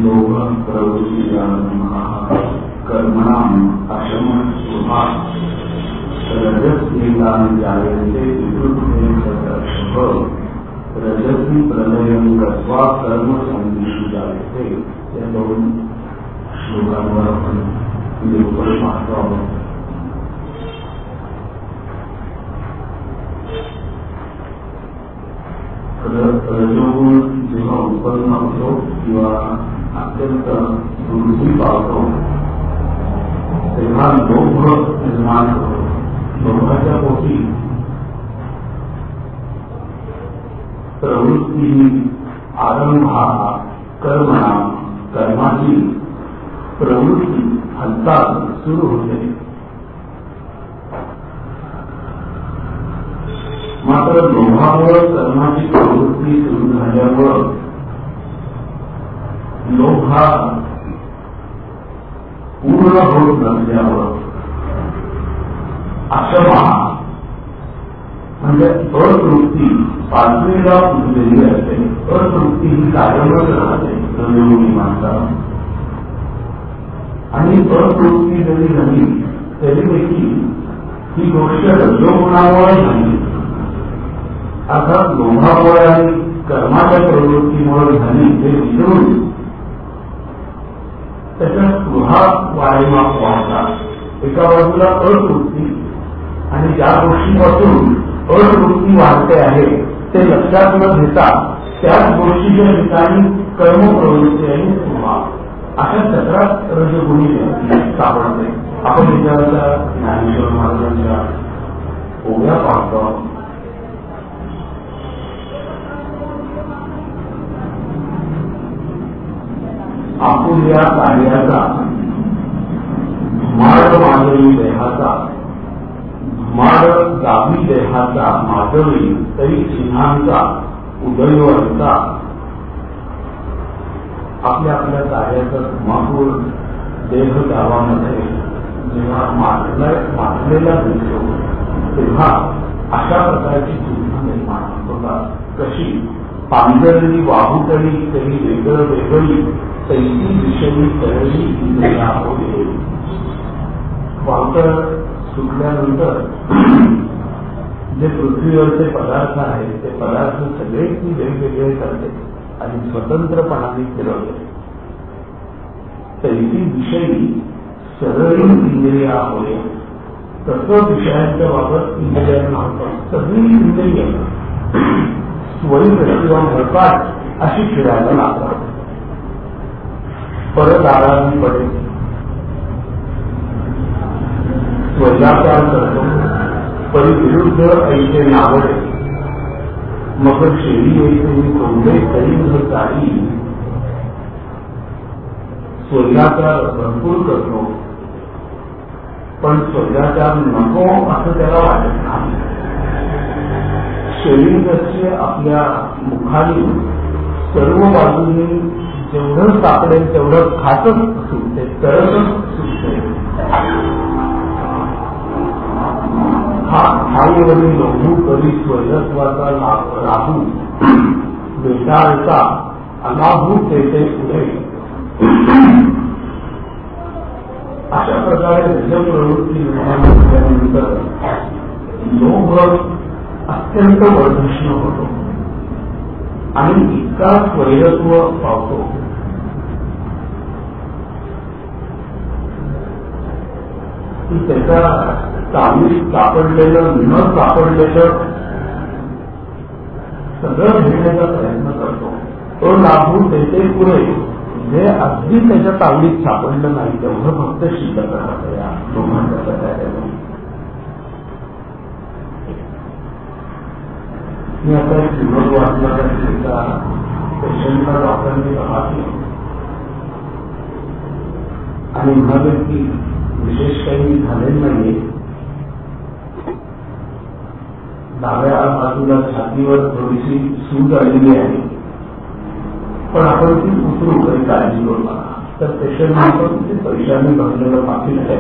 लोभ प्रवृत्ती कर्मणाम अशम सुभा रजस्येतान जायते विकृतेन शुभ रजसी प्रलयं गत्वा कर्म संदिषु जायते. या दोन श्लोकांवर आपण निरूपण पाहतो आहोत. रजोगुण जेव्हा उत्पन्न होतो किंवा अत्यंत वृद्धी पावतो तेव्हा लोभ निर्माण होतो. लोभाच्या पोटी प्रवृत्ती आरंभा कर्मणा कर्माची प्रवृत्ती हालचाल सुरू होते. मात्र लोभामुळे कर्माची प्रवृत्ती सुरू झाल्यावर लोभ हा पूर्ण होत नसल्यावर अशमा म्हणजे अतृप्ती पाचवीला पुजलेली असते. अतृप्ती ही कायमच राहते रजोगुणी माणसाला. आणि अतृप्ती जरी झाली तरी देखील ही गोष्ट रजोगुणामुळे झाली, अर्थात लोभामुळे आणि कर्माच्या प्रवृत्तीमुळे झाली हे विसरून त्याच्या स्पृहा वारेमाप वाढतात. एका बाजूला अतृप्ती आणि ज्या गोष्टीपासून अतृप्ती वाढते आहे ते लक्षात न घेता त्याच गोष्टीच्या ठिकाणी कर्मप्रवृत्ती आणि स्पृहा अशा चक्रात रजोगुणी सापडते. आपण विचाराच्या ज्ञानेश्वर महाराजांच्या ओव्या पाहतो. आपुल्या कार्याचा माड माजळी देहाचा माड गावी देहाचा माजळी तरी चिन्हांचा उदयवंता. आपल्या आपल्या कार्याचा धुमाकूळ देह गावामध्ये जेव्हा माजलेला दिसतो तेव्हा अशा प्रकारची चिन्ह निर्माण होतात. कशी पांजरली वाहुतळी तरी वेगळं वेगळी तैसी विषयी तळली इंद्रिया होते. वाहुतळ सुटल्यानंतर जे पृथ्वीवरचे पदार्थ आहेत ते पदार्थ सगळे ती वेगवेगळे करते आणि स्वतंत्रपणाने फिरवते. तैसी विषयी सरळी इंद्रिया होते. तसं विषयांच्या बाबत इंद्रियांना होतं. सगळी इंद्रिय स्वयं किंवा भरपाट अशी फिरायला लागतात. परत आरामी पडे स्वजाचार करतो. परिविरुद्ध ऐसे नावडे मग शेळी येते कोंबे तरी काही. स्वजाचार भरपूर करतो पण स्वजाचार नको असं त्याला वाटत नाही. शेळी जसे आपल्या मुखाने सर्व बाजूंनी जेवढं सापडेल तेवढं खातच सुटते, तरच सुटते. हा खाईवरील लोभू करी स्वजत्वाचा राहू बेटाळता अनाभू तेथे पुढे. अशा प्रकारे रजप्रवृत्ती निर्माण झाल्यानंतर लोभ अत्यंत वर्धिष्ण होतो आणि इतका स्वैरत्व पावतो की त्याचा चांगली सापडलेलं न सापडलेलं सगळं घेण्याचा प्रयत्न करतो. तो लाभू तेथे पुढे जे अगदी त्याच्या तावडीत सापडलं नाही तेवढं फक्त शिल्लक राहतं या लोभांच्या प्रकाराने. मी आता एक विनोद वाचला एका पेशंटला डॉक्टरने तपासले आणि म्हणाले की विशेष काही झालेलं नाहीये. डाव्या बाजूला छातीवर थोडीशी सूज आलेली आहे पण आपण ती उतरू काही काळजी करू नका. तर पेशंट आपण ते पैशाने भरलेलं पाकिट आहे.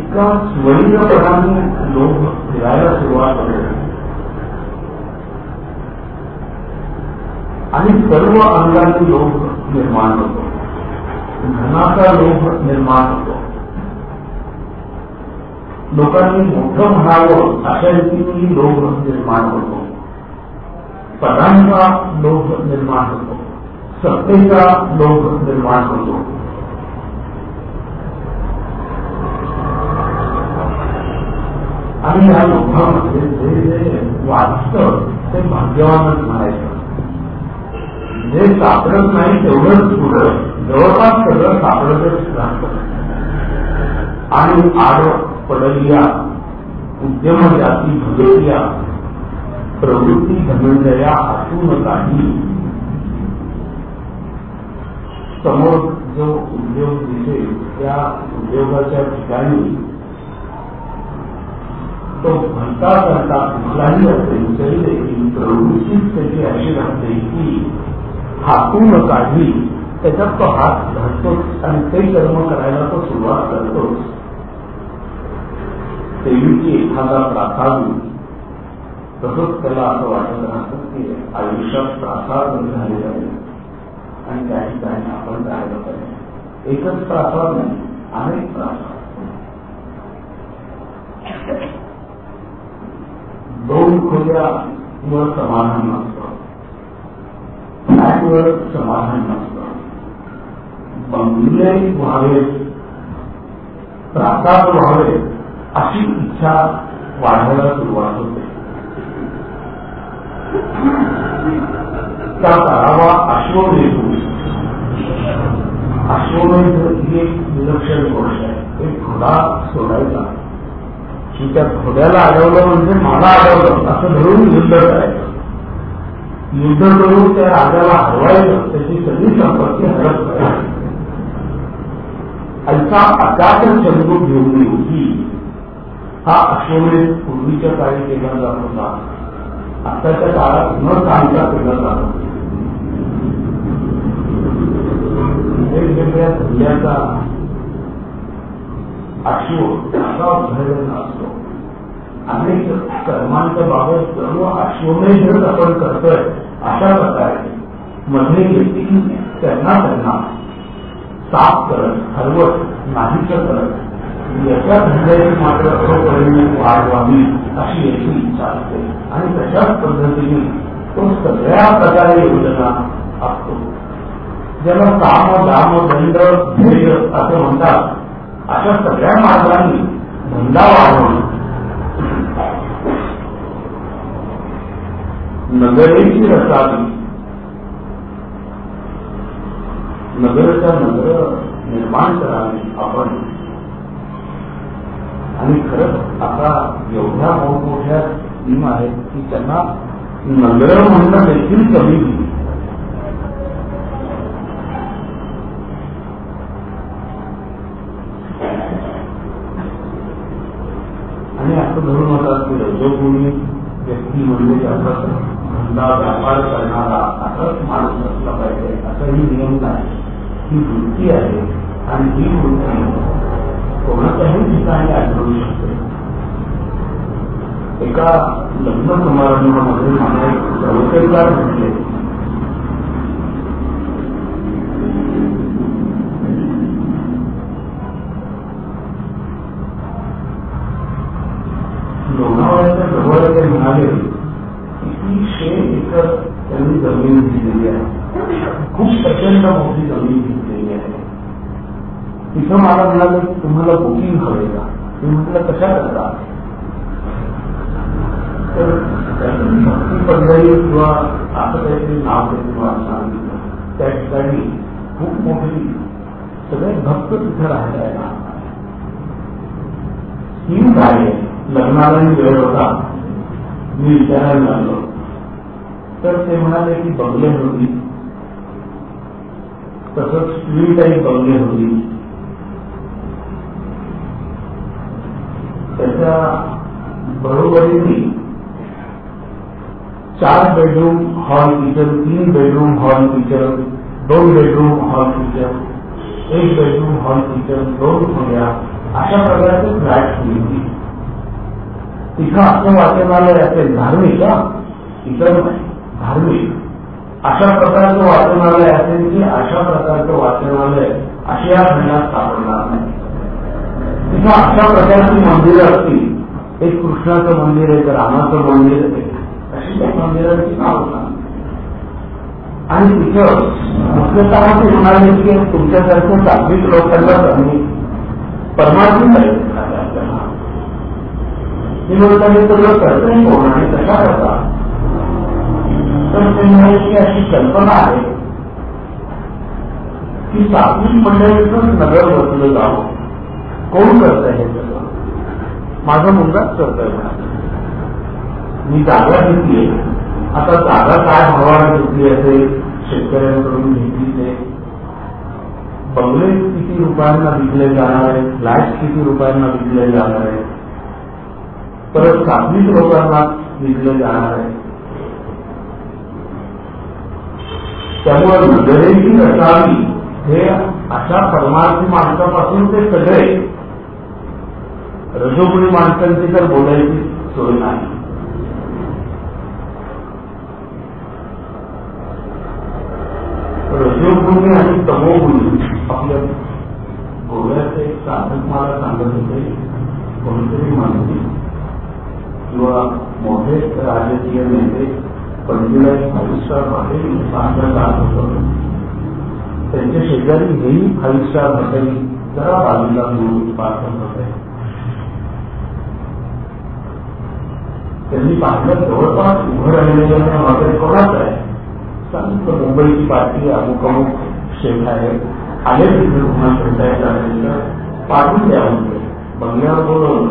इतका स्वैरपणाने लोभ फिरायला सुरुवात होते आणि सर्व अंगाने लोभ निर्माण होतो, धनाचा लोभ निर्माण होतो, लोकांनी मोठं म्हणावं अशा रीतीने लोभ निर्माण होतो, पदांचा लोभ निर्माण होतो, सत्तेचा लोभ निर्माण होतो. आणि या लोभामध्ये जे जे वाचतं ते भाग्यवानच म्हणायचं. जे सापडत नाही तेवढंच पुढं जवळपास सगळं सापडतच राहतं. आणि आड पडलिया उद्यम जाती भगतिया प्रवृत्ती धनंजया असून काही. समोर जो उद्योग दिसेल त्या उद्योगाच्या ठिकाणी तो भरता करता कुठलाही असेल तरी देखील प्रवृत्तीच त्याची अशी राहते की हातून काढली त्याच्यात तो हात धरतोच आणि ते कर्म करायला तो सुरुवात करतोच. देवीची एखादा प्रासाद तसंच त्याला असं वाटत राहतं की आयुष्यात प्रासाद झालेला आहे आणि त्या ठिकाणी आपण राहिलं पाहिजे. एकच प्रासाद नाही, अनेक प्रासाद. दोन खोल्यावर समाधान नसतं, फ्लॅटवर समाधान नसतं. बंगले व्हावेत, प्रासाद व्हावे अशी इच्छा वाढायला सुरुवात होते. त्या करावा अश्वमेध. अश्वमेध ही एक विलक्षण गोष्ट आहे. एक घोडा सोडायचा की त्या घोड्याला अडवलं म्हणजे मला अडवलं असं धरून युद्ध करायचं. युद्ध करून त्या राजाला हरवायचं, त्याची सगळी संपत्ती हरप करायची. ऐसा अकाट चंद्रू घेऊन होती. हा अश्वमेध पूर्वीच्या काळी केला जात होता, आताच्या काळात न सांगता केला जात होता. वेगवेगळ्या जिल्ह्याचा अश्व असा उदाहरण असतो. अनेक कर्मांच्या बाबत सर्व अश्वमेधच आपण करतोय अशा प्रकारे मध्ये व्यक्ती त्यांना साफ करत, हरवत, नाहीच करत याच्या धंद्याची मात्र अपर्यंत वाढवावी अशी याची इच्छा असते. आणि तशाच पद्धतीने तो सगळ्या प्रकारे योजना असतो. ज्याला काम, दाम, दंड, ध्येय असं म्हणतात, अशा सगळ्या मार्गांनी धंदा वाढवणं. नगरेची रसावी, नगरच्या नगर निर्माण करावी आपण. आणि खरंच आता एवढ्या मोठमोठ्या स्कीम आहेत की त्यांना नगर म्हणणं देखील कमी दिली. आणि असं धरून होतात की रजोगुणी व्यक्ती म्हणजे त्याचा धंदा व्यापार करणारा असाच माणूस असला पाहिजे असाही नियम नाही. ही वृत्ती आहे आणि ही वृत्ती कोणाच्याही ठिकाणी आढळू शकते. एका लग्न समारंभामध्ये मला एक चौकटीदार म्हटले, लोणावळ्याच्या जवळ ते म्हणाले की 100 एकर त्यांनी जमीन घेतलेली आहे, खूप प्रचंड मोठी जमीन घेतलेली आहे. तिथं मला म्हणाले की तुम्हाला बुकिंग हवे का? मी म्हटलं कशा करता? तर भक्ती पंढरी किंवा असं काहीतरी नाव किंवा सांगितलं. त्या ठिकाणी खूप मोठी सगळे भक्त तिथे राहायला स्कीम काय लग्नालाही वेळ होता. मी विचारायला लागलो तर ते म्हणाले की बंगले होती, तसंच स्ट्रीटही बंगले होती. त्याच्या बरोबरीने 4 bedroom hall kitchen, 3 bedroom hall kitchen, 2 bedroom hall kitchen, 1 bedroom hall kitchen, 2 खोल्या, अशा प्रकारचे फ्लॅट होती. तिथं असं वाचनालय असेल धार्मिक, इतर नाही धार्मिक, अशा प्रकारचं वाचनालय असेल की अशा प्रकारचं वाचनालय आशिया खंडात सापडणार नाही. तिथं अशा प्रकारची मंदिरं असतील. एक कृष्णाचं मंदिर आहे, रामाचं मंदिर आहे, अशी त्या मंदिरांची नाव सांग. आणि तिथं मुख्यतः ते म्हणाले की तुमच्यासारख्या धार्मिक लोकांना आम्ही परमार्थी आपल्याला हे लोकांनी सगळं करतही कोण आणि कशा करता. तर ते म्हणाले की अशी कल्पना आहे की सात्विक मंडळीतून नगर बसलं जावं. कोण करत आहे हे सगळं? माझा मुलगाच करतोय म्हणाला. मी जागा घेतली. आता जागा काय भावाने घेतली असेल, शेतकऱ्यांकडून घेतली ते बंगले किती रुपयांना विकले जाणार आहे, फ्लॅट किती रुपयांना विकले जाणार आहे, परत सात्विक लोकांना विकले जाणार आहे. त्यामुळे नगरेची रसावी हे अशा परमार्थी माणसापासून ते सगळे रजोगुणी माणसांची तर बोलायची सोय नाही. रजोगुणी आणि तमोगुणी आपल्या गोव्याचे एक साधक मला सांगत होते. कोणीतरी मंत्री किंवा मोठे राजकीय नेते पणजीला एक 5 स्टार हॉटेल सांगत राहत होतं. त्यांच्या शेजारी हेही 5 स्टार हॉटेल जरा बाजूला दूर पाठवत होते. त्यांनी पाहिलं जवळपास उभं राहिलेलं हॉटेल कोणाच आहे. सांगितलं मुंबईची पार्टी अमुक अमुक शेख आहे, आले तिथे पुन्हा भेटायचं असेल तर पाठवून द्या म्हणजे बंगल्यावर बोलवलं.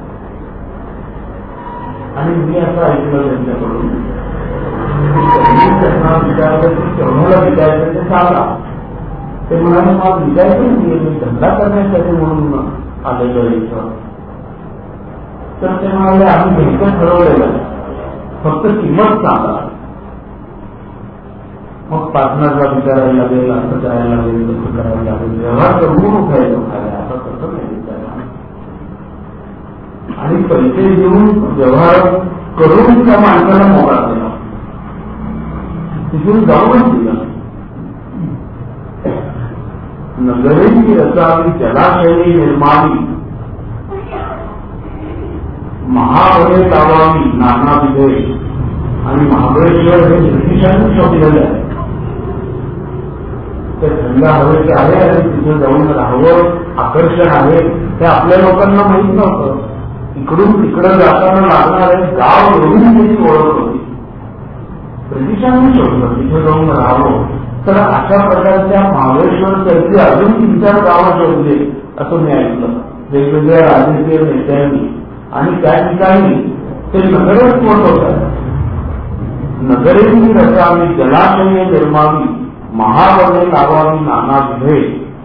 आणि मी असं ऐकलं त्यांच्याकडून त्यांना विचारलं की केव्हाला विचारायचं ते सांगा. ते म्हणाले मला विचारायचं नाही, मी धंदा करण्यासाठी म्हणून आलेलो इथं. तर ते म्हणाले आम्ही भेटत ठरवलेलं, फक्त किंमत सांगा. मग पार्टनरला विचारायला लागेल, असं करायला लागेल, तसं करायला लागेल, व्यवहार करून उठायचं खायला, आता तसं नाही विचारलं. आणि पैसे देऊन व्यवहार करून त्या माणसाला मोकळा केला, तिथून जाऊनच दिला. नगरेची रसावी जलाशयी निर्माणी, महाबळे लावावी नाना विधे. आणि महाबळेश्वर हे ब्रिटिशांनी शोधलेलं आहे. ते थंड हवेचे आहे आणि तिथे जाऊन राहावं आकर्षण आहे हे आपल्या लोकांना माहीत नव्हतं. इकडून तिकडं जाताना लागणारे गाव एवढी त्याची ओळख होती. ब्रिटिशांनी शोधलं तिथे जाऊन राहावं. तर अशा प्रकारच्या महाबळेश्वर सारखी अजून 3-4 गावं शोधले असं मी ऐकलं वेगवेगळ्या राजकीय नेत्यांनी. आणि त्या ठिकाणी ते नगरच मोठ होतात. नगरेची रसावी जलाशये निर्मावी, महावने लावावी नाना विधे.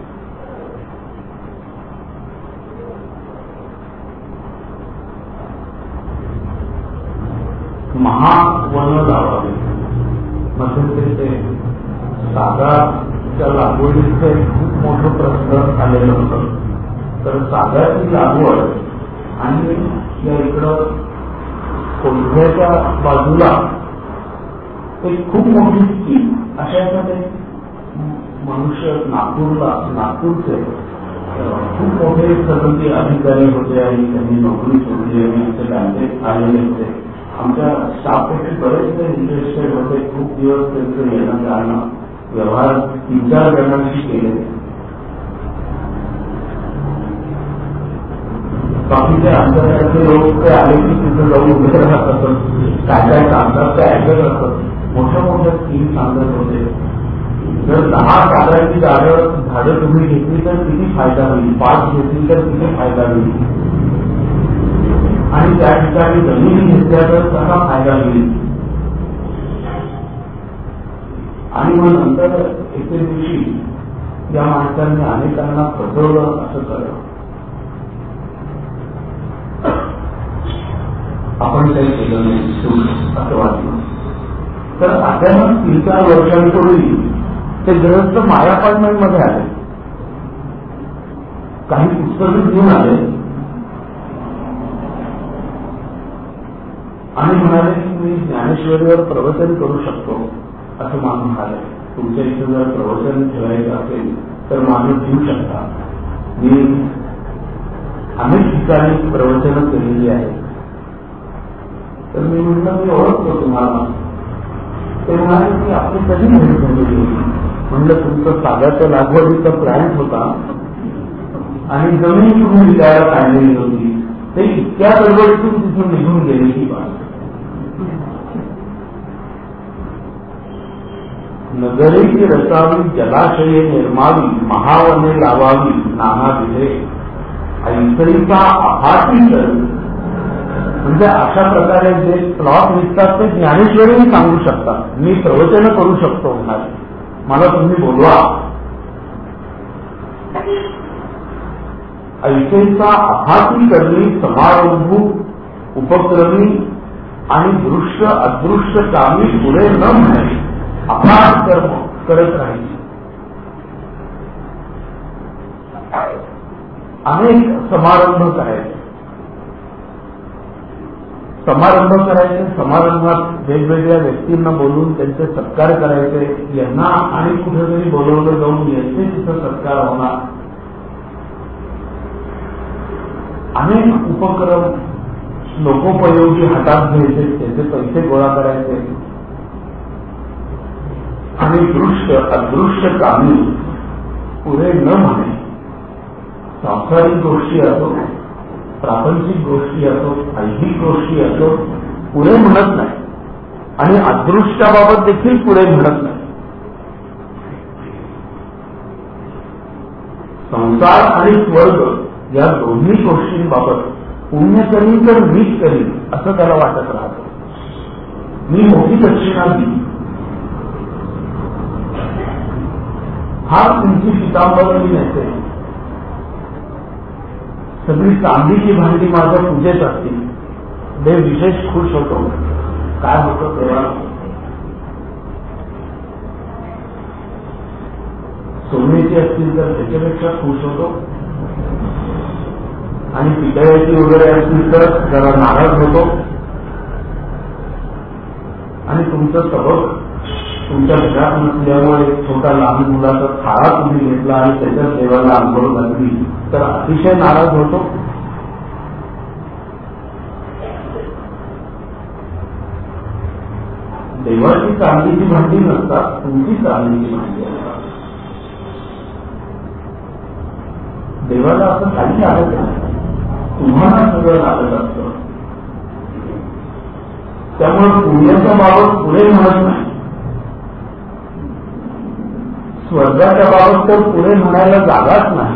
महावन लावावी म्हणजे ते सागाच्या लागवडीचे खूप मोठं प्रश्न आलेलं होतं. तर सागाची लागवड आणि या इकडं कोल्ह्याच्या बाजूला एक खूप मोठी स्कीम अशामध्ये मनुष्य नागपूरचे खूप मोठे समिती अधिकारी होते आणि त्यांनी नोकरी सोडली आणि आमचे बँकेत आलेले होते. आमच्या स्टाफपैकी बरेचसे इंटरेस्टेड होते. खूप दिवस त्यांचं येणं जाणं व्यवहार 3-4 जणांशी केले. बाकीचे आमच्यासारखे लोक ते आले की तिथे जाऊन उभे राहत असत, काय काय सांगतात ते ऐकत असत. मोठ्या मोठ्या स्कीम सांगत होते. जर 10 साधाची झाडं तुम्ही घेतली तर किती फायदा होईल, 5 घेतली तर किती फायदा होईल, आणि त्या ठिकाणी जमिनी घेतल्या तर कसा फायदा होईल. आणि मग नंतर एके दिवशी या माणसांनी अनेकांना फसवलं असं कळलं. आपण काही केलं नाही असं वाटलं. तर अचानक 3-4 वर्षांपूर्वी ते ग्रहस्थ माया अपार्टमेंट मध्ये आले. काही पुस्तकं घेऊन आले आणि म्हणाले की मी ज्ञानेश्वरीवर प्रवचन करू शकतो असं माणूस म्हणाले. तुमच्या इथं जर प्रवचन ठेवायचं असेल तर माणूस घेऊ शकता. मी अनेक ठिकाणी प्रवचनं केलेली आहेत. तर मी म्हटलं मी ओळखतो तुम्हाला. ते म्हणाले की आपली कधी भेट झालेली. म्हणलं तुमचं साध्याच्या लागवडीचा प्लॅन होता आणि जमीन तुम्ही विकायला काढलेली होती. ते इतक्या गडबडीतून तिथून निघून गेले की बात. नगरी की रसावी जलाशये निर्मावी महावने लावावी नाना दिले ऐसरीचा आभाटी कर. म्हणजे अशा प्रकारे जे प्लॉट निघतात ते ज्ञानेश्वरी सांगू शकतात. मी प्रवचन करू शकतो म्हणाले. मला तुम्ही बोलवा. ऐसेचा आभाती करणी समारंभ उपक्रमी आणि दृश्य अदृश्य कामी पुढे न म्हणे अभात कर्म करत राहील. अनेक समारंभ करायचे. समारंभात वेगवेगळ्या व्यक्तींना बोलून त्यांचे सत्कार करायचे. यांना आणि कुठेतरी बोलवलं जाऊन यांचे तिथं सत्कार होणार. अनेक उपक्रम लोकोपयोगी हातात घ्यायचे. त्याचे पैसे गोळा करायचे आणि दृश्य अदृश्य कामी पुढे न म्हणे. सांसारिक गोष्टी असो, प्रापंचिक गोष्टी असो, ऐहिक गोष्टी असो पुढे म्हणत नाही आणि अदृश्याबाबत देखील पुढे म्हणत नाही. संसार आणि स्वर्ग या दोन्ही गोष्टींबाबत पुण्य करीन तर मीच करीन असं त्याला वाटत राहतं. मी मोठी दक्षिणा दिली. हा तुमची पितांबरी नसते. सगळी चांदीची भांडी माझ्या पूजेत असतील. देव विशेष खुश होतो. काय होतं तेव्हा सोन्याची असतील तर त्याच्यापेक्षा खुश होतो आणि पितळ्याची वगैरे असतील तर जरा नाराज होतो. आणि तुमचं सबक तुमच्या घरात नसल्यामुळे एक छोटा लहान मुलाचा थाळा तुम्ही घेतला आणि त्याच्या देवाला आंघोळ घातली तर अतिशय नाराज होतो. देवाची चांदीची भांडी नसतात, तुमची चांदीची भांडी असतात. देवाला असं काही लागत नाही, तुम्हाला सगळं लागत असतं. त्यामुळे पुण्याच्या बाबत पुढे म्हणत नाही. स्वर्गाच्या बाबत तर पुढे म्हणायला जागाच नाही.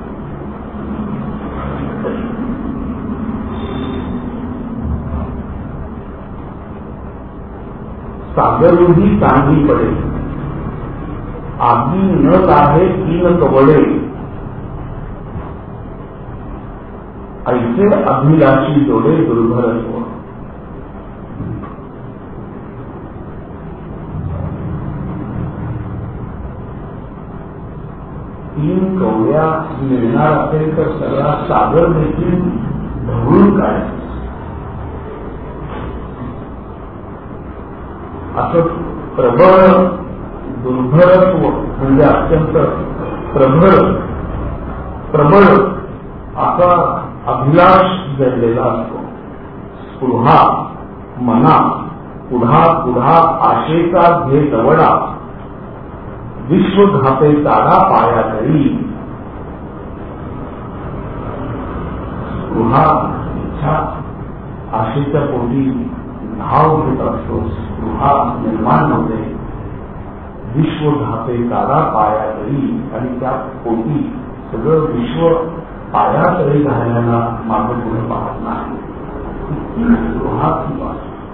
सागरही चांदी पडे, आगी न लाहे तीन कवडे, ऐसे अभिलाषी जोडे दुर्भरत्व. तीन कवड्या मिळणार असेल तर सगळा सागर देखील ढवळून काय असं प्रबळ दुर्भरत्व म्हणजे अत्यंत प्रबळ असा अभिलाष जडलेला असतो. स्पृहा मना पुढा पुढा आशेचा घे दवडा, विश्वघाते ताडा पाया तरी. स्पृहा इच्छा आशेच्या पोटी धाव घेत असतो. स्पृहा निर्माण होते. विश्वघाते ताडा पाया तरी आणि त्या पोटी सगळं विश्व पाया तरी घालण्याला मागे पुढे पाहत नाही. इतकी स्पृहा किंवा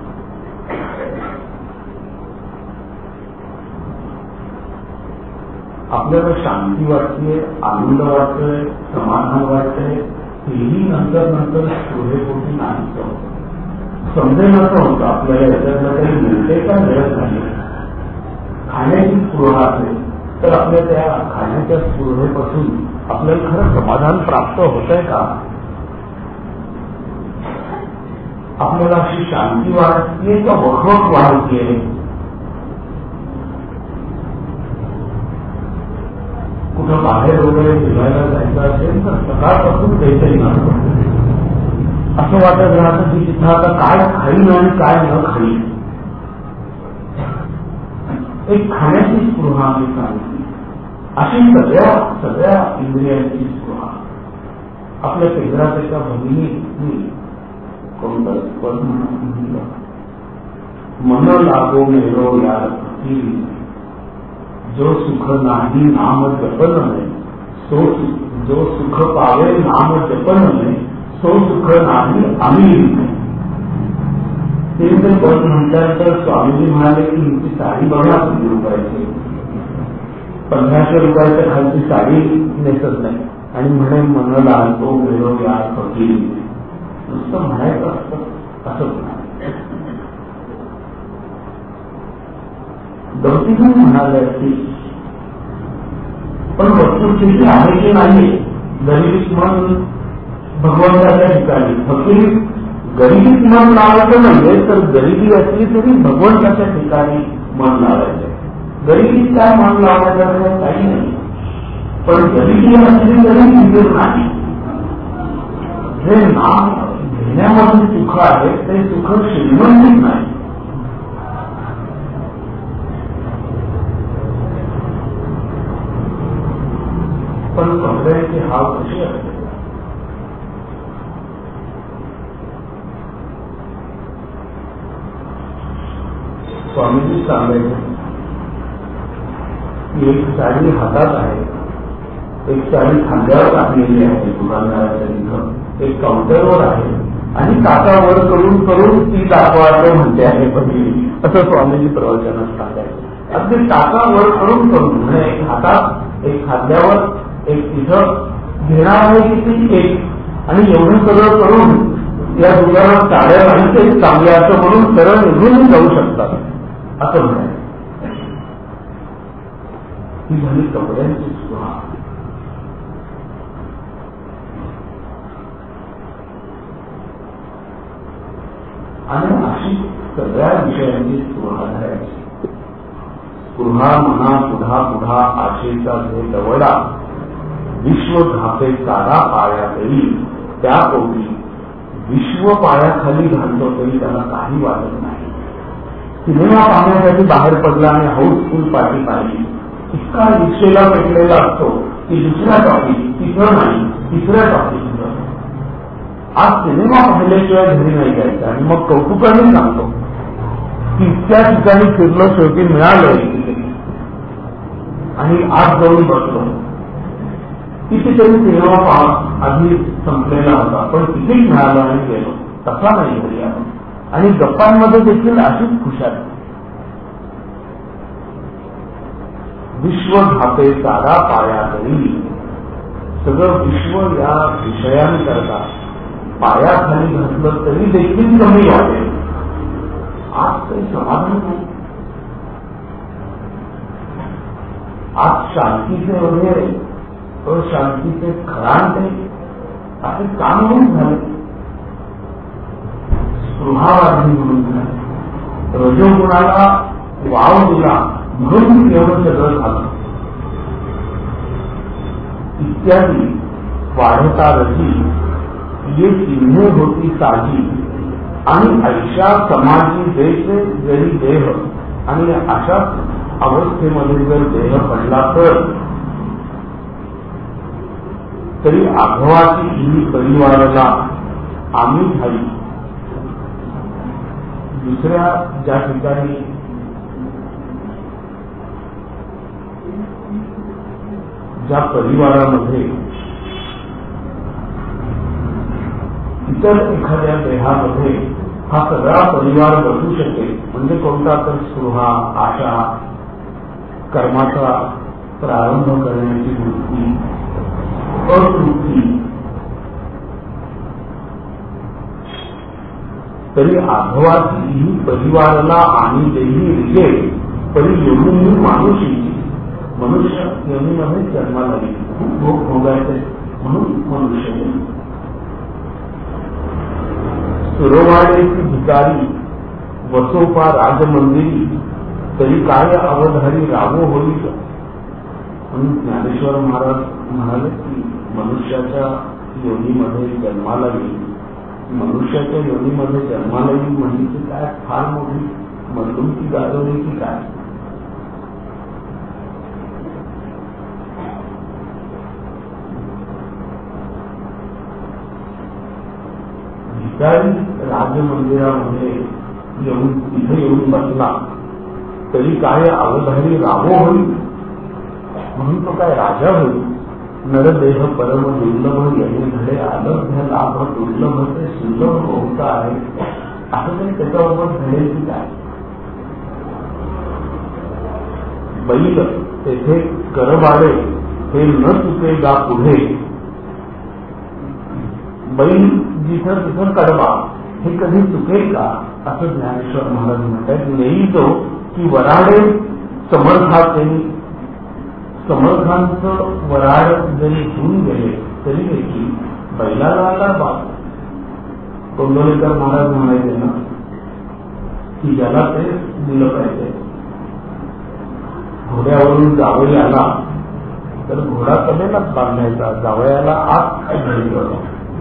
आपल्याला शांती वाटते, आनंद वाटतोय, समाधान वाटतंय. तेही नंतर स्पृहेपोटी नाही समजेल असं होतं. आपल्याला याच्यातलं काही मिळते का मिळत नाही. खाण्याची स्पृहा असेल तर आपल्या त्या खाण्याच्या स्पृहेपासून आपल्याला खरं समाधान प्राप्त होत आहे का? आपल्याला अशी शांती वाढतीये का वखवक वाढतीये? कुठं बाहेर वगैरे फिरायला जायचं असेल तर सकाळपासून काहीतरी असं वाटत राहतं की तिथं आता काय खाईन आणि काय न खाईन. एक खाण्याची स्पृहा आम्ही सांगितली. अशी सगळ्या इंद्रियांची स्पृहा. आपल्या केंद्राच्या भगिनी कोणतं पद म्हणलं, मन लागो मेरो यार फकीर, जो सुख नाही नाम जपन में, जो सुख पावे नाम जपन में, सो सुख नाही आम्ही. ते पद म्हटल्यानंतर स्वामीजी म्हणाले की हिची साडी बघा किती रुपयाची, 1500 रुपयाच्या खालची साडी नेसत नाही आणि म्हणे मन लागतो मेरो यार फकीर. नुसतं म्हणायचं असतं असं म्हणाले. गमतीने म्हणाले असती पण वस्तुस्थिती आहे की नाही. गरिबीत मन भगवंताच्या ठिकाणी, फकीर गरिबीत मन लावायचं म्हणजे तर गरिबी असली तरी भगवंताच्या ठिकाणी मन लावायचं. गरिबीत काय मन लावायचं काही नाही, पण गरिबी असली तरी फिकीर नाही. जे नाम घेण्यामधून सुख आहे ते सुख श्रीमंतीत नाही. पण कपड्याची हाव कशी असते? स्वामीजी सांगायचे की एक साडी हातात आहे, एक साडी खांद्यावर टाकलेली आहे दुकानदाराच्या तिथं, एक काउंटरवर आहे आणि टाकावर करून करून ती दाखवायचं म्हणते आहे पहिली, असं स्वामीजी प्रवचनात सांगायचे. अगदी टाकावर करून करून म्हणजे एक हातात एक खांद्यावर एक तिथं घेणार आहे की ती एक, आणि एवढं सगळं करून या दुकानात साड्या नाही ते चांगल्या असं म्हणून सरळ निघून जाऊ शकतात असं म्हणायचं. ही झाली कपड्यांची स्पृहा. आणि अशी सगळ्या विषयांची स्पृहा धरायची. स्पृहा मना पुढा पुढा आशेचा जो दवडा, विश्व धापे सारा पाया तरी, त्या पोटी विश्व पायाखाली घालतो तरी त्याला काही वाटत नाही. सिनेमा पाहण्यासाठी बाहेर पडला आणि हाऊसफुल पार्टी पाहिली, इतका रिक्षेला पेटलेला असतो की दुसऱ्या टॉपिक तिथं नाही, तिसऱ्या टॉपिक. आज सिनेमा पाहिल्याशिवाय घरी नाही जायचं आणि मग कौतुकाने सांगतो की इतक्या ठिकाणी फिरलं, शेवटी मिळालं आणि आज जाऊन बसलो. कितीतरी सिनेमा आधी संपलेला होता पण तिकीट मिळालं आणि गेलो, तसा नाही घरी आलो. आणि गप्पांमध्ये देखील अशीच खुशाली. विश्व धापे सारा पाया तरी, सगळं विश्व या विषयांकरता पायाखाली घातलं तरी देखील कमी वाटेल. आज काही समाधान नाही. आज शांतीचे वगैरे अशांतीचे खरांते असे काम म्हणून झाले, स्पृहा वाढली म्हणून झाले, रजोगुणाला वाव दिला म्हणून एवढं सगळं झालं इत्यादी. वाढता रची ये चिन्हे होती साजी, आणि ऐशा समाजी देश जरी देह, आणि अशाच अवस्थेमध्ये जर देह पडला तरी आघवाची ही परिवाराला आम्ही झाली. दुसऱ्या ज्या ठिकाणी ज्या परिवारामध्ये इतर एखाद्या देहामध्ये हा सगळा परिवार बसू शकेल म्हणजे कोणता तर स्पृहा, आशा, कर्माचा प्रारंभ करण्याची वृत्ती, अतृप्ती, तरी आघवाची ही परिवाराला आणि देही रिजे परी येऊन माणूस मनुष्य योनीमध्ये जन्माला येईल, भोग भोगायचे म्हणून मनुष्य येईल. सुरवाडेची भिकारी वसोपा राजमंदिरी, तरी काय अवधारी रावो होईल. म्हणून ज्ञानेश्वर महाराज म्हणाले की मनुष्याच्या योनीमध्ये जन्माला येईल. मनुष्याच्या योनीमध्ये जन्माला येईल म्हणजे काय फार मोठी मर्दुमकी गाजवली की काय. भिकारी राजमंदिरामध्ये येऊन तिथे येऊन बसला तरी काय अवधारी रावो होईल. म्हणून तो काय राजा होईल. नरदेह परम दुर्लभ यांनी धडे आलभ्य लाभ दुर्लभ ते सुलभ होता आहे असं काही त्याच्याबरोबर घडेल की काय. बैल तेथे करवाडे हे न चुकेगा पुढे. बैल जिथं तिथं कडवा हे कधी चुकेल का असं ज्ञानेश्वर महाराज म्हणतात. नेई जो की वराडे समर्थाचे, समर्थांचं वराड जरी घेऊन गेले तरी देखील बैलाला कडवा. कोंडोलीकर महाराज म्हणायचे ना की ज्याला ते दिलं पाहिजे. घोड्यावरून जावई आला तर घोडा कडेलाच बांधायचा, जावयाला आत घ्यायचं.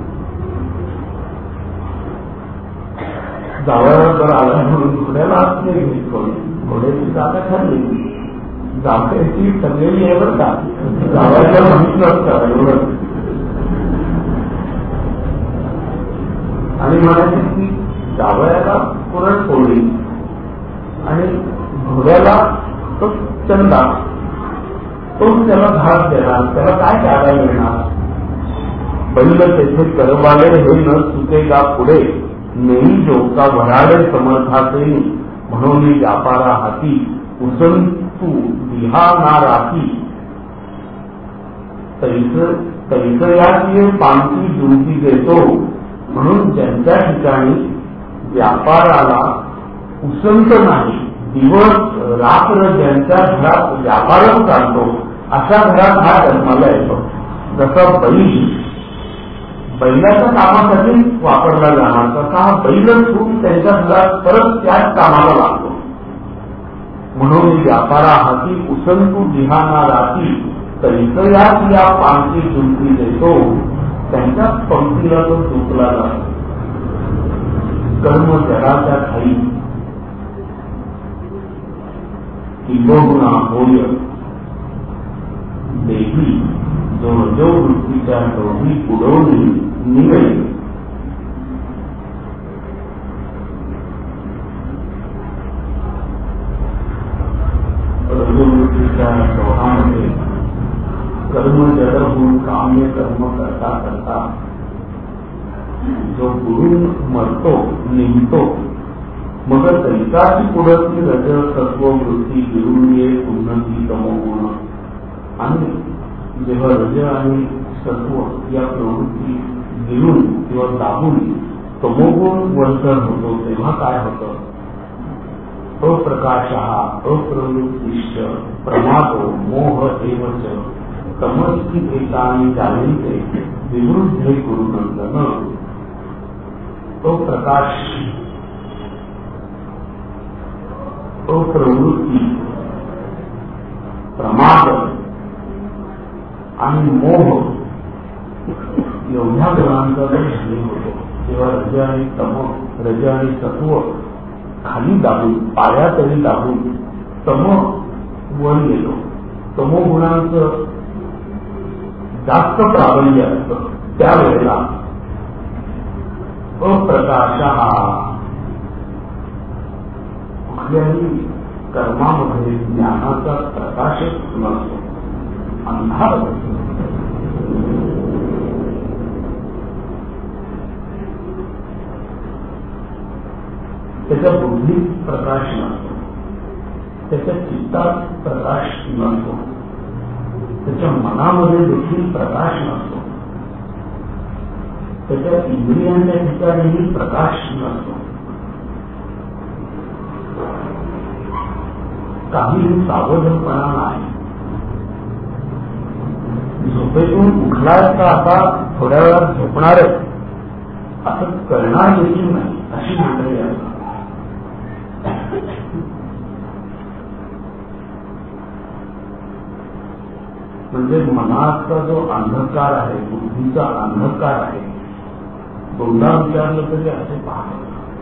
जावयाला जर आला म्हणून घोड्याला आत नाही घेतलो, घोड्याची जागा ठरली. जावयाची ठरलेली आहे बरं का, जावयाला माहित नसतं एवढं. आणि म्हणायचे की जावयाला पुरणपोळी आणि घोड्याला तो चंदा, तोच त्याला घास देणार, त्याला काय द्यायला मिळणार. बैल तेथे करवाले हे न चुकेगा पुढे, नेई जोका वराडे समर्थाचे म्हणून व्यापारा हाती उसंतू दिहा ना राखी. तैसयाची पांची जुंती देतो. म्हणून ज्यांच्या ठिकाणी व्यापाराला उसंत नाही, दिवस रात्र ज्यांच्या घरात व्यापारच चालतो अशा घरात हा जन्माला येतो. जसा बैलाच्या कामासाठी वापरला जाणार तसा हा बैलच होऊन त्यांच्या घरात परत त्याच कामाला लागतो. म्हणून व्यापारा हाती उसंतू दिहाना राखी. तैसयाच या पांची जुंती देतो. त्यांच्याच पंक्तीला तो चुकला जातो. कर्म जगाच्या ठाई किंबहुना होय देही जो जो वृत्तीच्या दोन्ही पुरवणी निघेल. रजोवृत्तीच्या दोहामध्ये कर्म जड होऊन काम्य कर्म करता करता जो गुरु मरतो निघतो, मग तैकाची पुढची रज सत्व वृत्ती गिरून ये उन्नती तमोगुण. आणि जेव्हा रज आणि सत्व या प्रवृत्ती गिरून किंवा दाबून तमोगुण वर्धन होतो तेव्हा काय होतं. अप्रकाश अप्रवृत्तिश्च प्रमादो मोह एवच तमस्ती एकानी जाणीते विवृद्धे गुरुनंदन. तो प्रकाश अप्रवृत्ती प्रमाद आणि मोह एवढ्या गुणांचा जर झाली होतो तेव्हा रज आणि तम, रज आणि सत्व खाली दाबून पाया तरी दाबून तम वर येतो. तमोगुणांचं जास्त प्राबल्य असतं त्यावेळेला अप्रकाश हा कुठल्याही कर्मामध्ये ज्ञानाचा प्रकाशच नसतो, अंधार असतो. त्याच्या बुद्धीत प्रकाश नसतो, त्याच्या चित्तात प्रकाश नसतो, त्याच्या मनामध्ये देखील प्रकाश नसतो, त्याच्या इंद्रियांच्या ठिकाणीही प्रकाश नसतो. काही सावधपणा नाही. झोपेतून उठलाय तर आता थोड्या वेळात झोपणारच असं करणार देखील नाही अशी मंडळी आहे. म्हणजे मनाचा जो अंधकार आहे, बुद्धीचा अंधकार आहे, दोनदा विचारलं तरी असे पाहतो.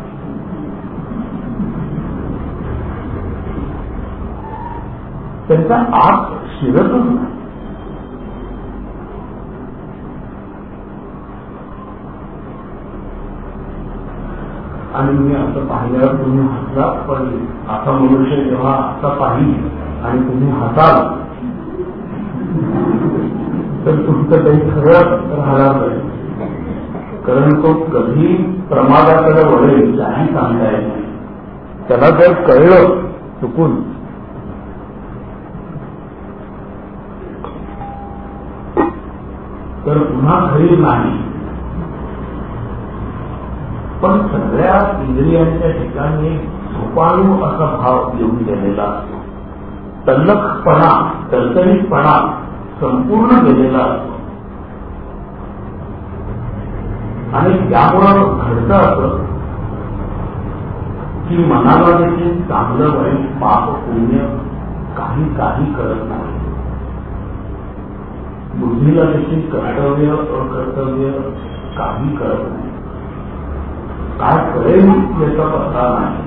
त्यांचा आत शिरतच नाही. आणि मी असं पाहिल्यावर तुम्ही हसला, पण असा मनुष्य जेव्हा असा पाहिजे आणि तुम्ही हसाल तर तुमचं काही खरं राहणार नाही. कारण तो कधी प्रमादाकडे वळेल काही सांगता येत नाही. त्याला जर कळलं चुकून तर पुन्हा खरी नाही. पण सगळ्या इंद्रियांच्या ठिकाणी झोपाळू असा भाव येऊन गेलेला असतो. तल्लखपणा, तळतळीतपणा संपूर्ण गेलेला असतो. आणि त्यामुळं घडतं असं की मनाला देखील चांगलं वाईट पाप पुण्य काही करत नाही. बुद्धीला देखील कर्तव्य अकर्तव्य काही करत नाही. काय करेल याचा पत्ता नाही.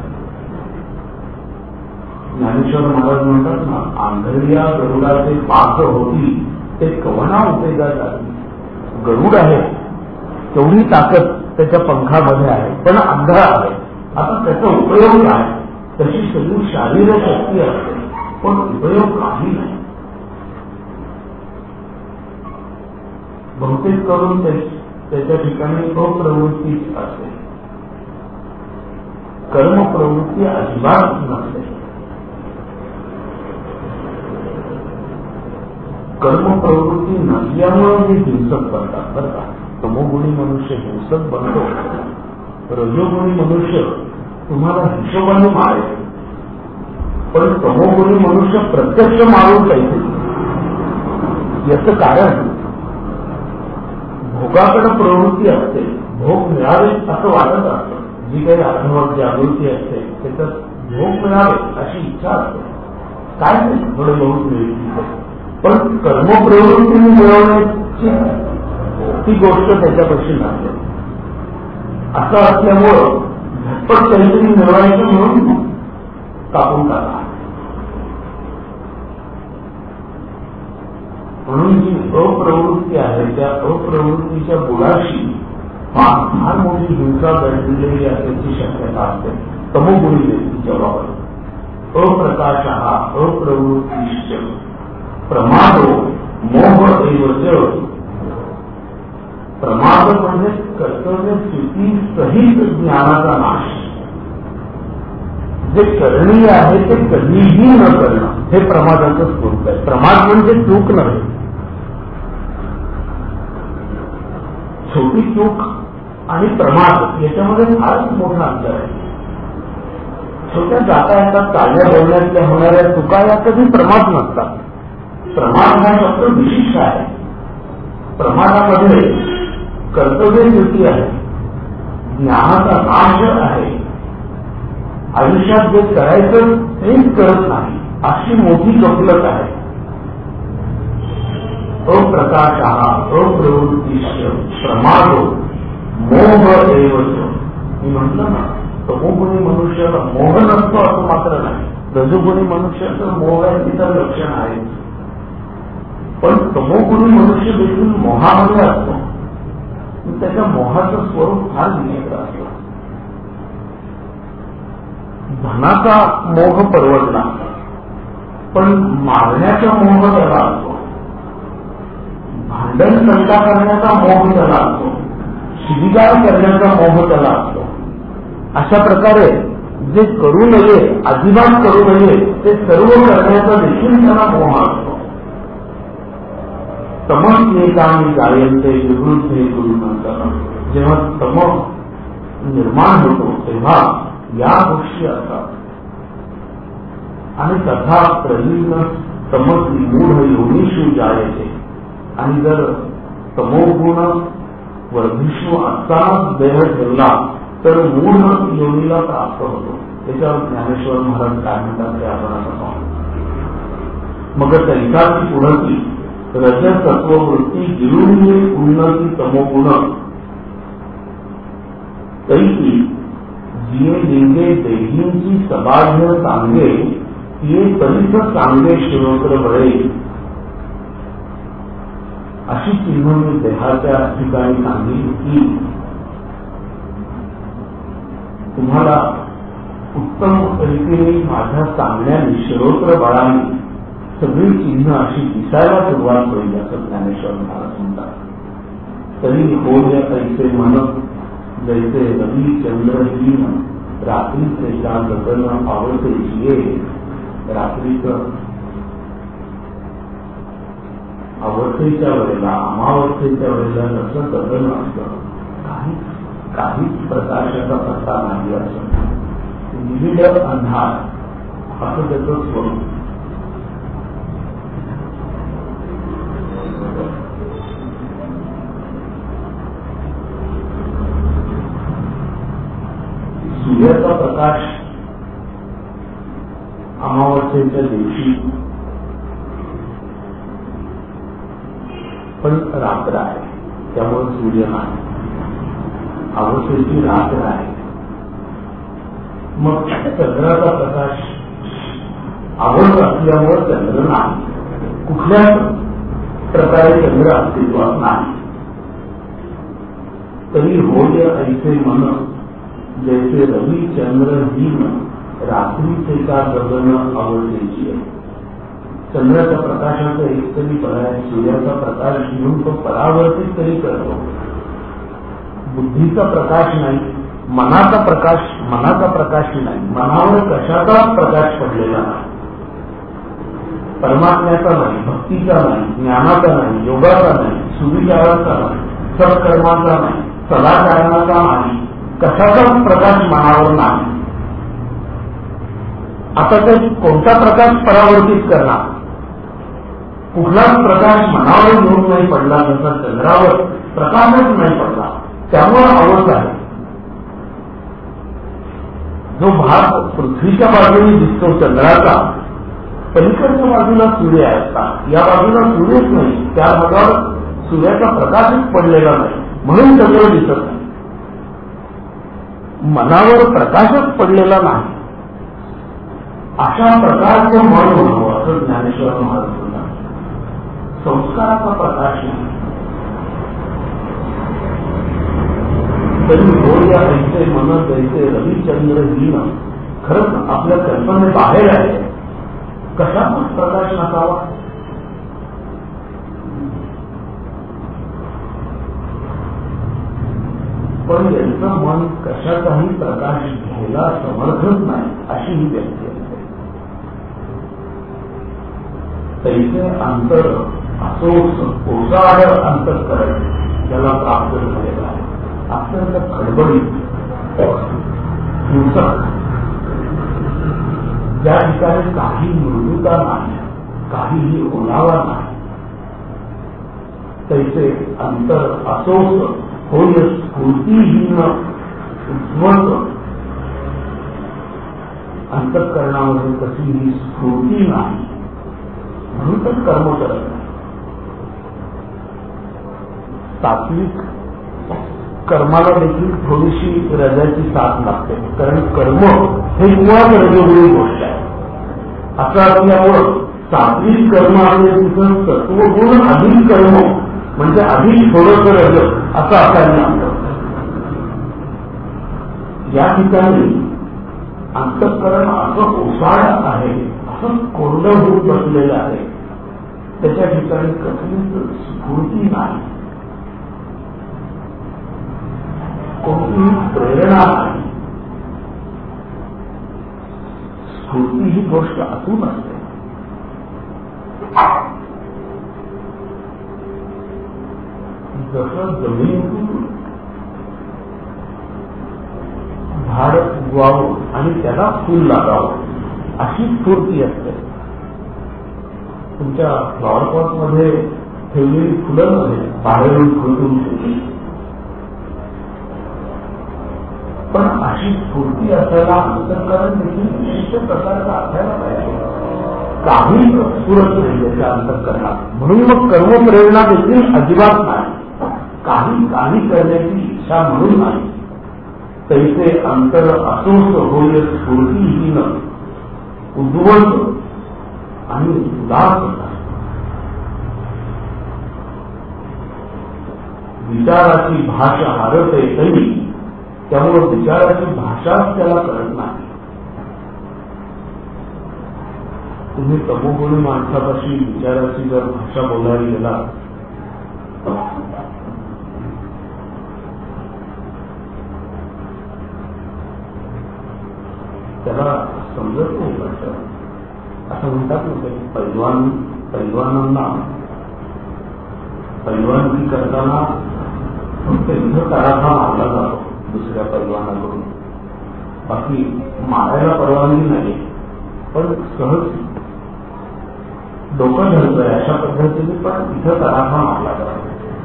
ज्ञानेश्वर महाराज म्हणतात ना, आंधळ्या गरुडाचे पाक होती ते कवना उपयोगा झाली. गरुड आहे तेवढी ताकद त्याच्या पंखामध्ये आहे, पण आंधळा आहे. आता त्याचा उपयोग काय? तशी सगळी शारीरिक शक्ती असते, पण उपयोग काही नाही. बहुतेक करून त्याच्या ठिकाणी अप्रवृत्तीच असते, कर्मप्रवृत्ती अजिबात नसते. कर्मप्रवृत्ती नसल्यामुळे हे हिंसक बनतात. बरं का, तमोगुणी मनुष्य हिंसक बनतो, रजोगुणी मनुष्य तुम्हाला हिशोबाने मारेल, पण तमोगुणी मनुष्य प्रत्यक्ष मारून जाईल. याचं कारण भोगाकडे प्रवृत्ती असते. भोग मिळावे असं वाटत असतं. जी काही अनुभव जागृती असते त्याच्यात भोग मिळावे अशी इच्छा असते. काय नाही थोडे बहुत मिळते, पण कर्मप्रवृत्तीने मिळवण्याची ती गोष्ट त्याच्यापाशी नसते. असं असल्यामुळं झटपट काहीतरी मिळवायचं म्हणून कापून टाका. म्हणून जी अप्रवृत्ती आहे त्या अप्रवृत्तीच्या गुणाशी फार मोठी हिंसा घडलेली असण्याची शक्यता असते तमोगुणी व्यक्तीच्या बाबत. अप्रकाश हा अप्रवृत्तीश्च प्रमादो मोह ऐवज. प्रमाद म्हणजे कर्तव्य स्थिती सहित ज्ञानाचा नाश. जे करणीय आहे ते कधीही न करणं हे प्रमादाचं स्वरूप आहे. प्रमाद म्हणजे चूक नव्हे, छोटी चूक आणि प्रमाद याच्यामध्ये फारच मोठं अंतर आहे. छोट्या जाता येतात चालण्या बोलण्यातल्या होणाऱ्या चुका या कधी प्रमाद नसतात. प्रमाद हा शब्द विशिष्ट आहे. प्रमादामध्ये कर्तव्य स्थिती आहे, ज्ञानाचा नाश आहे, आयुष्यात जे करायचं तेच करत नाही अशी मोठी गफलत आहे. अप्रकाश हा अप्रवृत्तीश्च प्रमादो मोह ऐवज. मी म्हटलं ना, तमोगुणी मनुष्याला मोह नसतो असं मात्र नाही. रजोगुणी मनुष्याचं मोह आहे तिचं लक्षण आहे, पण तमोगुणी मनुष्य देखील मोहामध्ये असतो. त्याच्या मोहाचं स्वरूप फार वेगळं असतं. धनाचा मोह परवडला, पण मारण्याचा मोह त्याला असतो. भांडण तंटा करण्याचा मोह त्याला असतो. शिवीगाळ करण्याचा मोह त्याला असतो. अशा प्रकारे जे करू नये, अजिबात करू नये ते सर्व करण्याचा देखील त्याला मोह असतो. तमस्येकानि जायन्ते विवृद्धे गुरुनंतर. जेव्हा तम निर्माण होतो तेव्हा या गोष्टी असतात. आणि तथा प्रलीन तमसी मूढ योनिषु जायते. आणि जर तमोगुण वर्धिष्णू असतानाच देह ठेवला तर मूढ योनीला प्राप्त होतो. त्याच्यावर ज्ञानेश्वर महाराज काय म्हणतात ते आपण आता पाहू. मग तैकाची पुढती रजतत्ववृत्ती गिळून उन्नती तमोगुण तैकी जिये लिंगे देहींची सबाध्य सांगे ये तरीच सांगे शिरोत्र बळे. अशी चिन्ह मी देहाच्या ठिकाणी सांगितली की तुम्हाला उत्तम रीतीने माझ्या सांगण्याने शिरोत्र बळाने सगळी चिन्ह अशी दिसायला सुरुवात होईल असं ज्ञानेश्वर महाराज म्हणतात. तरी होय ऐसे म्हणत जैसे रवी चंद्रहीन रात्रीचे गगन आवडते जिये. रात्रीचं अवस्थेच्या वेळेला अमावस्थेच्या वेळेला जसं गगन असतं काहीच प्रकाशाचा पत्ता नाही असं विविध अंधार असं त्याचं स्वरूप. सूर्याचा प्रकाश अमावस्येच्या दिवशी पण रात्र आहे त्यामुळे सूर्य नाही. अमावस्येची रात्र आहे. मग चंद्राचा प्रकाश आवडत असल्यामुळे चंद्र नाही. कुठल्याच प्रकारे चंद्र अस्तित्वात नाही. तरी होय ऐसे मन जैसे रवी चंद्रहीन रात्रीचे का गगन आवडतेची आहे. चंद्राच्या प्रकाशाचा एक तरी पर्याय सूर्याचा प्रकाश घेऊन तो परावर्तित तरी करतो. बुद्धीचा प्रकाश नाही, मनाचा प्रकाश नाही. मनावर कशाचाच प्रकाश पडलेला नाही. परमात्म्याचा नाही, भक्तीचा नाही, ज्ञानाचा नाही, योगाचा नाही, सुविचाराचा नाही, सत्कर्माचा नाही, सदाचारणाचा नाही, कशाचाच प्रकाश मनावर नाही. आता ते कोणता प्रकाश परावर्तित करणार? कुठलाच प्रकाश मनावर घेऊन नाही पडला जसा चंद्रावर प्रकाशच नाही पडला. त्यामुळे अवस्था आहे. जो भाग पृथ्वीच्या बाजूने दिसतो चंद्राचा पलीकडच्या बाजूला सूर्य असतात. या बाजूला सूर्यच नाही. त्या भागावर सूर्याचा प्रकाशच पडलेला नाही म्हणून चंद्र दिसत नाही. मनावर प्रकाशच पडलेला नाही. अशा प्रकारचं मन व्हावं असं ज्ञानेश्वर महाराज म्हणतात. संस्काराचा प्रकाश नाही. तरी होय ऐसे मन जैसे रविचंद्रहीन खरंच आपल्या कल्पनेबाहेर आहे. कशाचाच प्रकाश नसावा. पण यांचं मन कशाचाही प्रकाश घ्यायला समर्थच नाही अशी ही व्यक्ती असते. तैसे अंतर असोस ओसाड अंतःकरण त्याला प्राप्त झालेला आहे. अत्यंत खडबडीत हिंसक ज्या ठिकाणी काही मृदुता नाही, काहीही ओलावा नाही. तैसे अंतर असोस होय स्फूर्तीहीन उद्ध्वस्त. अंतःकरणामध्ये कशीही स्फूर्ती नाही म्हणून तर कर्म करत नाही. सात्विक कर्माला देखील थोडीशी रजाची साथ लागते. कारण कर्म हे मुळात रजोगुणी गोष्ट आहे. असं असल्यामुळं सात्विक कर्म आपले तिथं सत्वगुण अधिक कर्म म्हणजे अधिक थोडंसं रज असं असायला लागतं. या ठिकाणी अंतःकरण असं ओसाड आहे, असं कोरडं होऊन बसलेलं आहे. त्याच्या ठिकाणी कसलीच स्फूर्ती नाही, कोणतीही प्रेरणा नाही. स्फूर्ती ही गोष्ट असून असते. जसं जमिनीतून झाड उगवावं आणि त्याला फूल लागावं अशी स्फूर्ती असते. तुमच्या फ्लॉवर पॉट मध्ये ठेवलेली फुलं नव्हे, बाहेरून खोदून ठेवली. पण अशी स्फूर्ती असायला अंतःकरण देखील विशिष्ट प्रकारचा असायला पाहिजे. काही स्फुरत नाही त्याच्या अंतःकरणात. म्हणून मग कर्मप्रेरणा देखील अजिबात नाही. काही करण्याची इच्छा म्हणून नाही. तैसे अंतर असोस होय स्फूर्तीहीन उद्ध्वस्त आणि उदास होता. विचाराची भाषा हारते तरी त्यामुळे विचाराची भाषाच त्याला कळत नाही. तुम्ही तमोगुणी माणसापाशी विचाराची जर भाषा बोलायला गेला त्याला समजत नाही. असं म्हणतात ना की पैलवानांना पैलवानगी करताना फक्त इथं तडाखा मारला जातो दुसऱ्या पैलवानाकडून, बाकी मारायला परवानगी नाही. पण सहज डोकं धरतंय अशा पद्धतीने पण इथं तडाखा मारला जातो.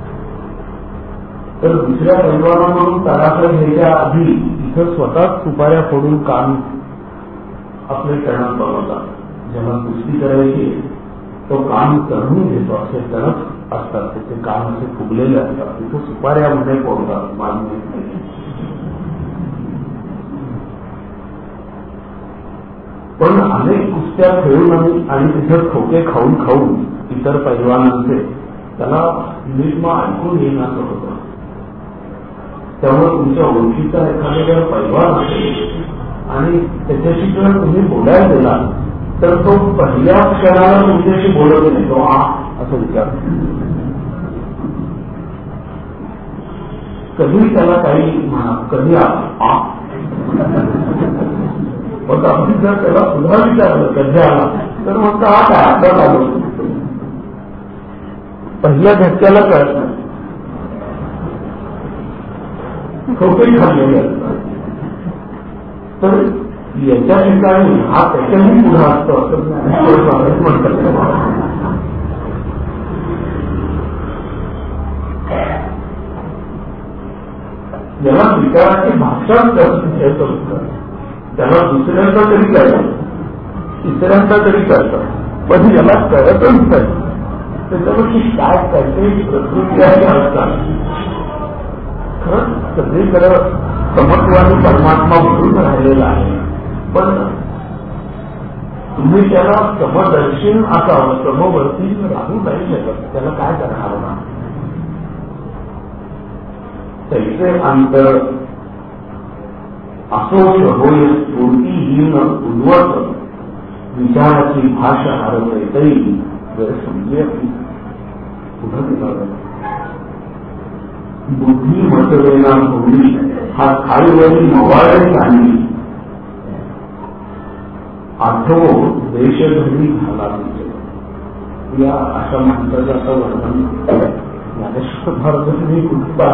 तर दुसऱ्या पैलवानाकडून तडाखा घ्यायच्या आधी इथं स्वतःच सुपाऱ्या फोडून कान आपले टणक बनवतात. जेव्हा कुस्ती करायची तो कान तळून घेतो, असे टणक असतात, त्याचे कान असे फुगलेले असतात, तिथे सुपाऱ्यामध्ये फोडतात मान्य. पण अनेक कुस्त्या खेळून आणि तिथे ठोके खाऊन खाऊन इतर पैलवानांचे त्याला नीट ऐकून येईन असं होतं. त्यामुळे तुमच्या ओळखीचा एखादा जर पैलवान असेल आणि त्याच्याशी जर तुम्ही बोलायला गेला तर तो पहिल्या क्षणाला तुमच्याशी बोलत नाही, तो असं विचार. कधी त्याला काही म्हणा, कधी मग आम्ही जर त्याला पुन्हा विचारलं कधी आला तर मग काय आता आलो. पहिल्या झटक्याला कळत नाही, ठोके खाल्लेले असतात. तर याच्या ठिकाणी हा त्याच्याही पुढे असतो असं म्हणतात. याला विचाराची भाषाच घ्यायचं होतं. त्याला दुसऱ्यांदा तरी कळतं, तिसऱ्यांदा तरी कळतं, पण याला कळतच नाही. त्याच्यावरची काय काहीतरी प्रकृती आहे असतात. खरंच सगळीकडे समत्वानी परमात्मा म्हणून राहिलेला आहे. पण तुम्ही त्याला समदर्शीन असावं, समवर्ती राहू नाही शकत. त्याला काय करणार ना. तैसे अंतर असोच होय स्फूर्तीहीन उद्वत विचाराची भाषा हरवते तरी जर समजे पुढं गेला बुद्धी मतवेना भोवली हा खाईवरील मवाळी आणली आठवो देशधरी झाला. या अशा माणसाचं असं वर्णन ज्ञानेश्वर महाराजांनी कुठे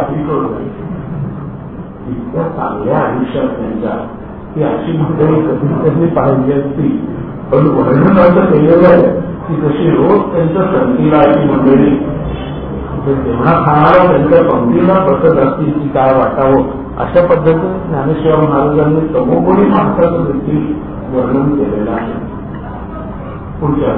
इतक्या चांगल्या आयुष्यात त्यांच्या की अशी मंडळी कधी पाहिजे असती. पण वर्णन असं केलेलं आहे की जशी रोज त्यांच्या संगतीला अशी मंडळी जेवणा खाणाऱ्या त्यांच्या पंक्तीला बसत असतील की काय वाटावं, अशा पद्धतीने ज्ञानेश्वर महाराजांनी तमोगुणी माणसाचं देखील वर्णन केलेलं आहे. पुढच्या